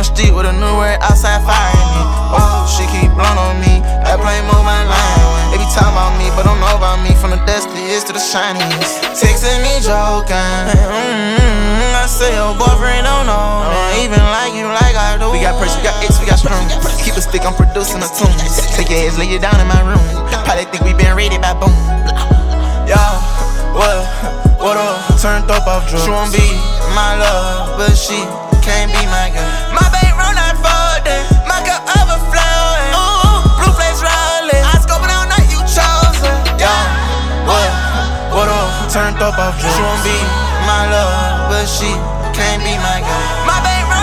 street with a new word outside firing me. Oh, she keep blowing on me. That plane move my line. They be talking about me, but don't know about me. From the dustiest to the shiniest. Texting me joking. I say your boyfriend don't know. Don't even like you like I do. We got press, we got X, we got strong. Keep a stick, I'm producing a tune. Take your ass, lay you down in my room. Probably think we been raided by boom. Yo, what up? Turned up off drugs. She won't be my love, but she can't be my girl. My bank roll not folding, my cup overflowing. Ooh, blue flames rolling. I scoping all night, you chose her. Yo, what up? Turned up off drugs. She won't be my love, but she can't be my girl. My bank